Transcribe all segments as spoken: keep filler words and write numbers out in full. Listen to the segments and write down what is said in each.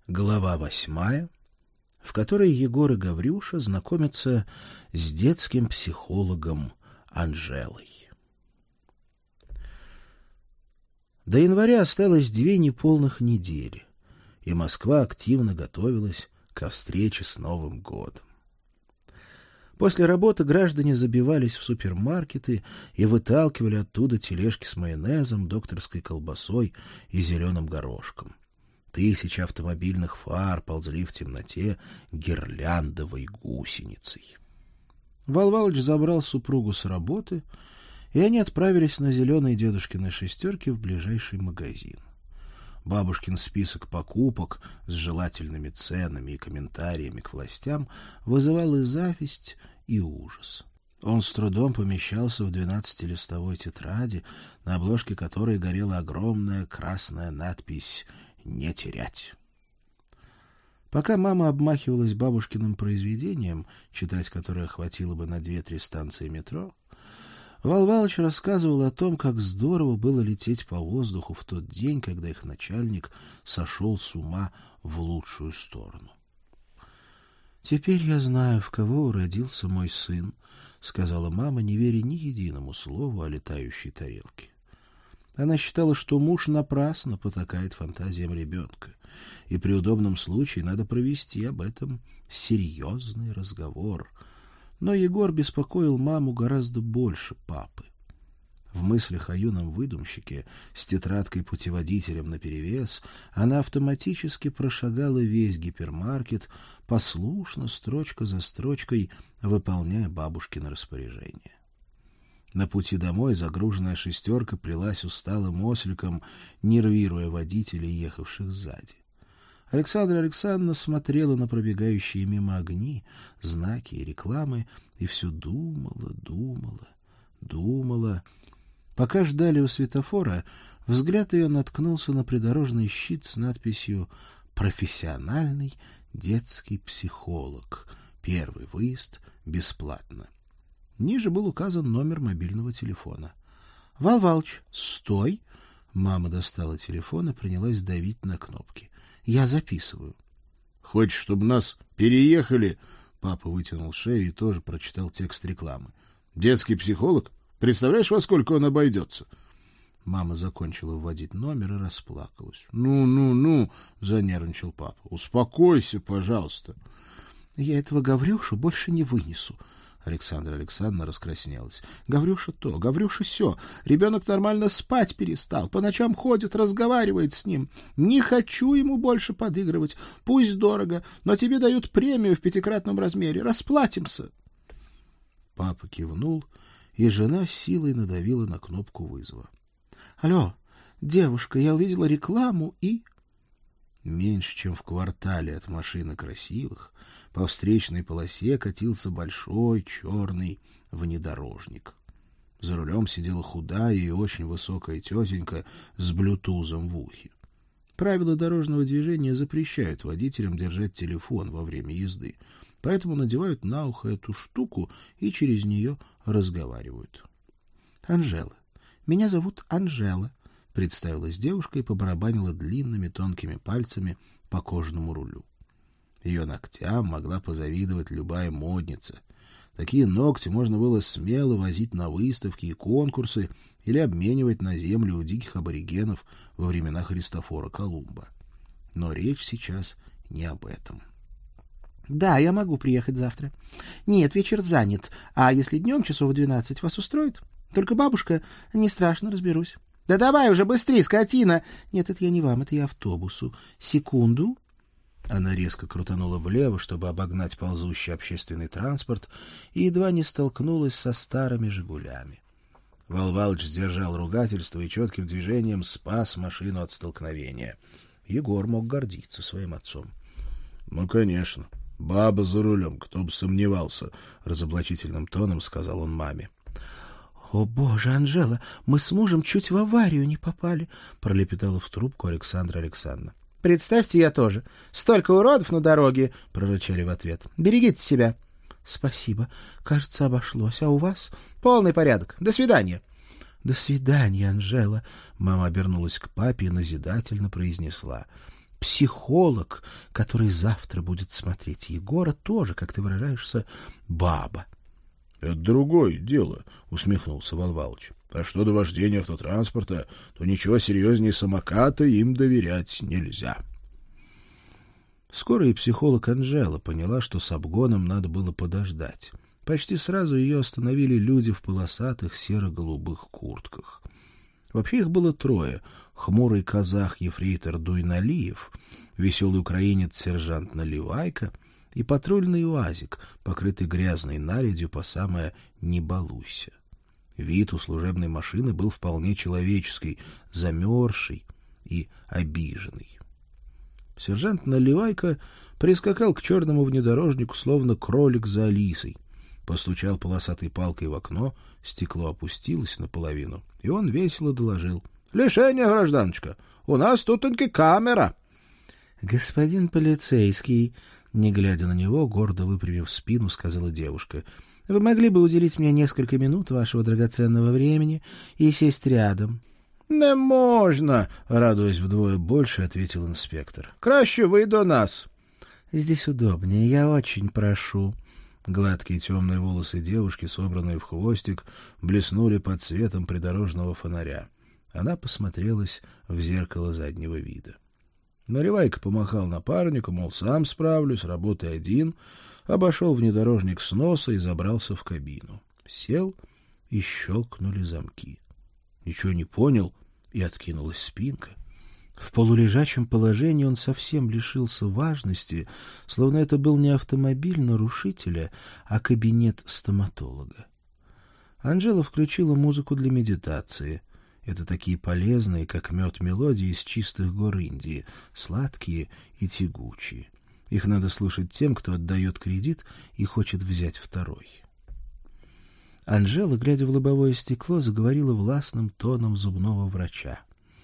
Глава восьмая, в которой Егор и Гаврюша знакомятся с детским психологом Анжелой. До января осталось две неполных недели, и Москва активно готовилась ко встрече с Новым годом. После работы граждане забивались в супермаркеты и выталкивали оттуда тележки с майонезом, докторской колбасой и зеленым горошком. Тысячи автомобильных фар ползли в темноте гирляндовой гусеницей. Вал Валыч забрал супругу с работы, и они отправились на зеленой дедушкиной шестерке в ближайший магазин. Бабушкин список покупок с желательными ценами и комментариями к властям вызывал и зависть, и ужас. Он с трудом помещался в двенадцатилистовой тетради, на обложке которой горела огромная красная надпись «Не терять». Пока мама обмахивалась бабушкиным произведением, читать которое хватило бы на две-три станции метро, Вал Валыч рассказывал о том, как здорово было лететь по воздуху в тот день, когда их начальник сошел с ума в лучшую сторону. «Теперь я знаю, в кого уродился мой сын», — сказала мама, не веря ни единому слову о летающей тарелке. Она считала, что муж напрасно потакает фантазиям ребенка, и при удобном случае надо провести об этом серьезный разговор. Но Егор беспокоил маму гораздо больше папы. В мыслях о юном выдумщике с тетрадкой-путеводителем наперевес она автоматически прошагала весь гипермаркет, послушно, строчка за строчкой, выполняя бабушкино распоряжение. На пути домой загруженная шестерка плелась усталым осликом, нервируя водителей, ехавших сзади. Александра Александровна смотрела на пробегающие мимо огни, знаки и рекламы и все думала, думала, думала. Пока ждали у светофора, взгляд ее наткнулся на придорожный щит с надписью «Профессиональный детский психолог. Первый выезд бесплатно». Ниже был указан номер мобильного телефона. — Вал Валыч, стой! Мама достала телефон и принялась давить на кнопки. — Я записываю. — Хочешь, чтобы нас переехали? Папа вытянул шею и тоже прочитал текст рекламы. — Детский психолог? Представляешь, во сколько он обойдется? Мама закончила вводить номер и расплакалась. — Ну, ну, ну, — занервничал папа. — Успокойся, пожалуйста. — Я этого Гаврюшу больше не вынесу. Александра Александровна раскраснелась. — Гаврюша то, Гаврюша сё. Ребенок нормально спать перестал. По ночам ходит, разговаривает с ним. Не хочу ему больше подыгрывать. Пусть дорого, но тебе дают премию в пятикратном размере. Расплатимся. Папа кивнул, и жена силой надавила на кнопку вызова. — Алло, девушка, я увидела рекламу и... Меньше чем в квартале от машины красивых по встречной полосе катился большой черный внедорожник. За рулем сидела худая и очень высокая тетенька с блютузом в ухе. Правила дорожного движения запрещают водителям держать телефон во время езды, поэтому надевают на ухо эту штуку и через нее разговаривают. — Анжела. Меня зовут Анжела. — представилась девушка и побарабанила длинными тонкими пальцами по кожаному рулю. Ее ногтям могла позавидовать любая модница. Такие ногти можно было смело возить на выставки и конкурсы или обменивать на землю у диких аборигенов во времена Христофора Колумба. Но речь сейчас не об этом. — Да, я могу приехать завтра. — Нет, вечер занят, а если днем часов в двенадцать вас устроит? Только, бабушка, не страшно, разберусь. — Да давай уже быстрей, скотина! — Нет, это я не вам, это я автобусу. Секунду. Она резко крутанула влево, чтобы обогнать ползущий общественный транспорт, и едва не столкнулась со старыми «Жигулями». Вал Валыч сдержал ругательство и четким движением спас машину от столкновения. Егор мог гордиться своим отцом. — Ну, конечно, баба за рулем, кто бы сомневался, — разоблачительным тоном сказал он маме. — О, боже, Анжела, мы с мужем чуть в аварию не попали, — пролепетала в трубку Александра Александровна. — Представьте, я тоже. Столько уродов на дороге, — прорычали в ответ. — Берегите себя. — Спасибо. Кажется, обошлось. А у вас? — Полный порядок. До свидания. — До свидания, Анжела. Мама обернулась к папе и назидательно произнесла. — психолог, который завтра будет смотреть Егора, тоже, как ты выражаешься, баба. — Это другое дело, — усмехнулся Вал Валыч. — А что до вождения автотранспорта, то ничего серьезнее самоката им доверять нельзя. Скоро и психолог Анжела поняла, что с обгоном надо было подождать. Почти сразу ее остановили люди в полосатых серо-голубых куртках. Вообще их было трое: хмурый казах-ефрейтор Дуйналиев, веселый украинец-сержант Наливайко и патрульный УАЗик, покрытый грязной наледью по самое «не балуйся». Вид у служебной машины был вполне человеческий, замерзший и обиженный. Сержант Наливайко прискакал к черному внедорожнику, словно кролик за Алисой. Постучал полосатой палкой в окно, стекло опустилось наполовину, и он весело доложил: — Лишение, гражданочка, у нас тут-таки камера. — Господин полицейский, не глядя на него, гордо выпрямив спину, сказала девушка: — вы могли бы уделить мне несколько минут вашего драгоценного времени и сесть рядом? — Не можно, — радуясь вдвое больше, ответил инспектор. — Краще вы до нас. — Здесь удобнее, я очень прошу. Гладкие темные волосы девушки, собранные в хвостик, блеснули под светом придорожного фонаря. Она посмотрелась в зеркало заднего вида. Наливайко помахал напарнику, мол, сам справлюсь, работай один, обошел внедорожник с носа и забрался в кабину. Сел, и щелкнули замки. Ничего не понял, и откинулась спинка. В полулежачем положении он совсем лишился важности, словно это был не автомобиль нарушителя, а кабинет стоматолога. Анжела включила музыку для медитации. Это такие полезные, как мед, мелодии из чистых гор Индии, сладкие и тягучие. Их надо слушать тем, кто отдает кредит и хочет взять второй. Анжела, глядя в лобовое стекло, заговорила властным тоном зубного врача.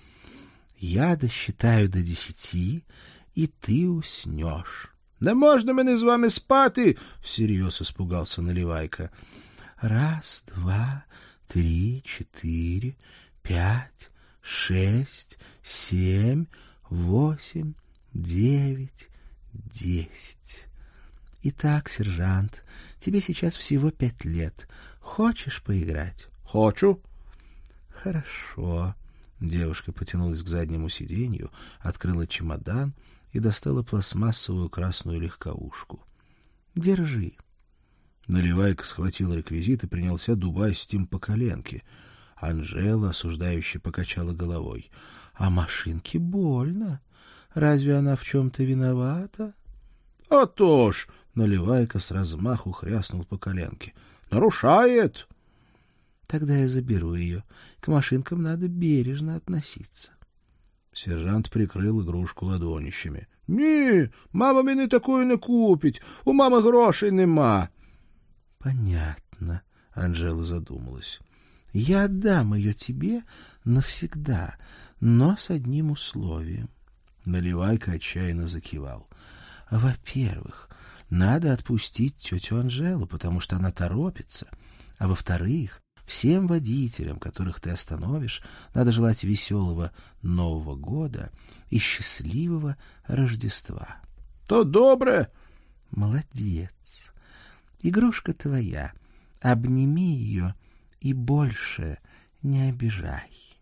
«Я досчитаю до десяти, и ты уснешь». «Да можно мне с вами спати?» — всерьез испугался Наливайко. «Раз, два, три, четыре, пять, шесть, семь, восемь, девять, десять. Итак, сержант, тебе сейчас всего пять лет. Хочешь поиграть?» «Хочу». «Хорошо». Девушка потянулась к заднему сиденью, открыла чемодан и достала пластмассовую красную легковушку. «Держи». Наливайко схватил реквизит и принялся дубасить им по коленке. Анжела осуждающе покачала головой. «А машинке больно. Разве она в чем-то виновата?» «А то ж!» — Наливайко с размаху хряснул по коленке. «Нарушает!» «Тогда я заберу ее. К машинкам надо бережно относиться». Сержант прикрыл игрушку ладонищами. — Ні, мама мені такої не купить. У мамы грошей нема. — Понятно, — Анжела задумалась. — Я отдам ее тебе навсегда, но с одним условием. Наливайко отчаянно закивал. — Во-первых, надо отпустить тетю Анжелу, потому что она торопится. А во-вторых, всем водителям, которых ты остановишь, надо желать веселого Нового года и счастливого Рождества. — То добре. — Молодец. Игрушка твоя. Обними ее и больше не обижай.